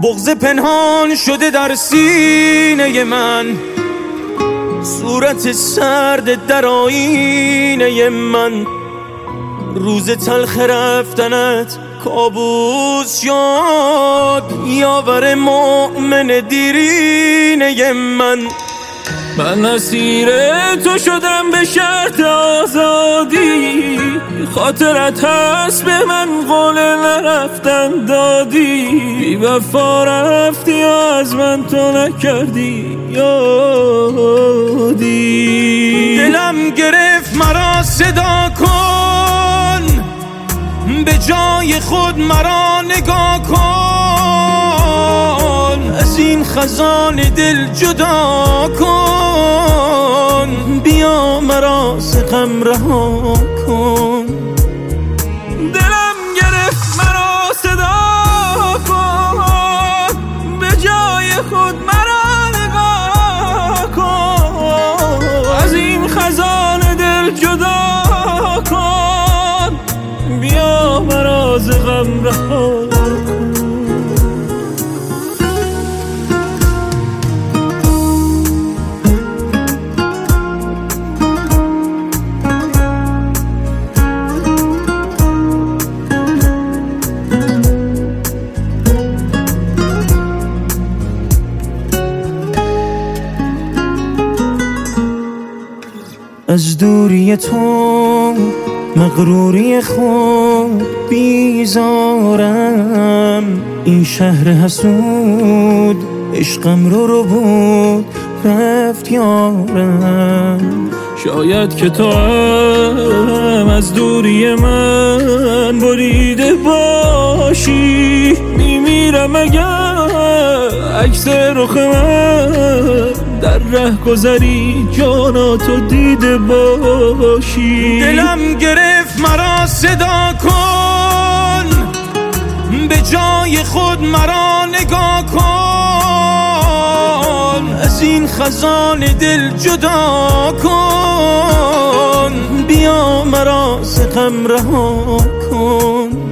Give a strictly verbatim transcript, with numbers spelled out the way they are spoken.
بغض پنهان شده در سینه من، صورت سرد در آینه من. روز تلخ رفتنت کابوس شد، یاور مؤمن دیرینه من. من اسیر تو شدم به شرط آزادی، خاطرت هست به من قول نرفتن دادی. بی وفا رفتی و از من تو نکردی یادی. دلم گرفت مرا صدا کن، به جای خود مرا نگاه کن. از این خزان دل جدا کن، بیا مرا ز غم رها کن. دلم گرفت مرا صدا کن، به جای خود مرا نگاه کن. از این خزان دل جدا کن، بیا مرا ز غم رها کن. از دوری تو مغروری خود بیزارم، این شهر حسود عشقم رو رو بود رفت یارم. شاید که تو هم از دوری من بریده باشی، میمیرم اگر عکس رخ من در ره گذری جاناتو دیده باشی. دلم گرفت مرا صدا کن، به جای خود مرا نگاه کن. از این خزان دل جدا کن، بیا مرا ز غم رها کن.